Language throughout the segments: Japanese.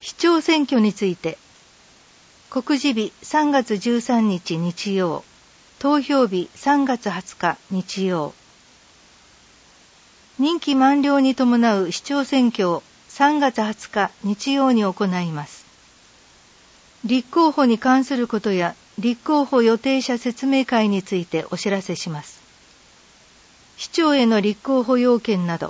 市長選挙について、告示日3月13日日曜、投票日3月20日日曜。任期満了に伴う市長選挙を3月20日日曜に行います。立候補に関することや立候補予定者説明会についてお知らせします。市長への立候補要件など。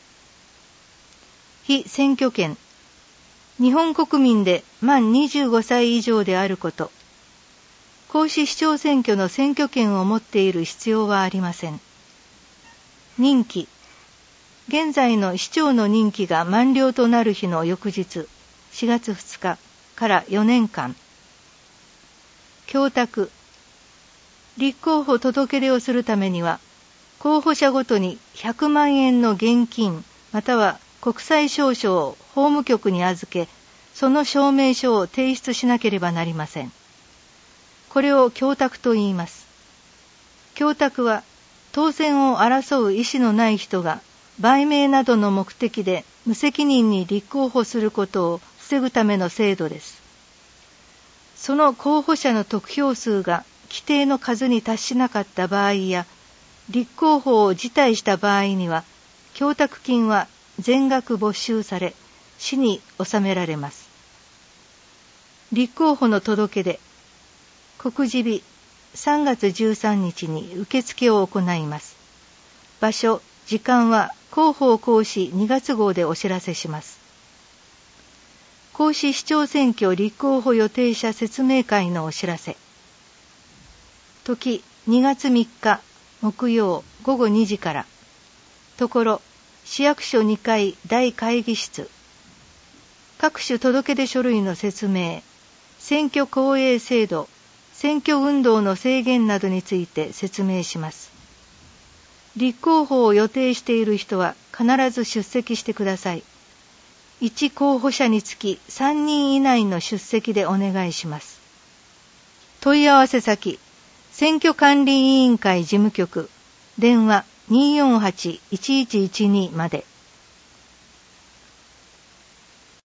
被選挙権。日本国民で満25歳以上であること。公示市長選挙の選挙権を持っている必要はありません。任期。現在の市長の任期が満了となる日の翌日、4月2日から4年間。供託。立候補届出をするためには、候補者ごとに100万円の現金または国際証書を法務局に預け、その証明書を提出しなければなりません。これを供託と言います。供託は、当選を争う意思のない人が、売名などの目的で無責任に立候補することを防ぐための制度です。その候補者の得票数が規定の数に達しなかった場合や、立候補を辞退した場合には、供託金は全額没収され、市に納められます。立候補の届出。告示日3月13日に受付を行います。場所、時間は広報公示2月号でお知らせします。公示市長選挙立候補予定者説明会のお知らせ。時2月3日木曜午後2時から。ところ市役所2階大会議室。各種届出書類の説明、選挙公営制度、選挙運動の制限などについて説明します。立候補を予定している人は必ず出席してください。1候補者につき3人以内の出席でお願いします。問い合わせ先、選挙管理委員会事務局、電話 248-1112 まで。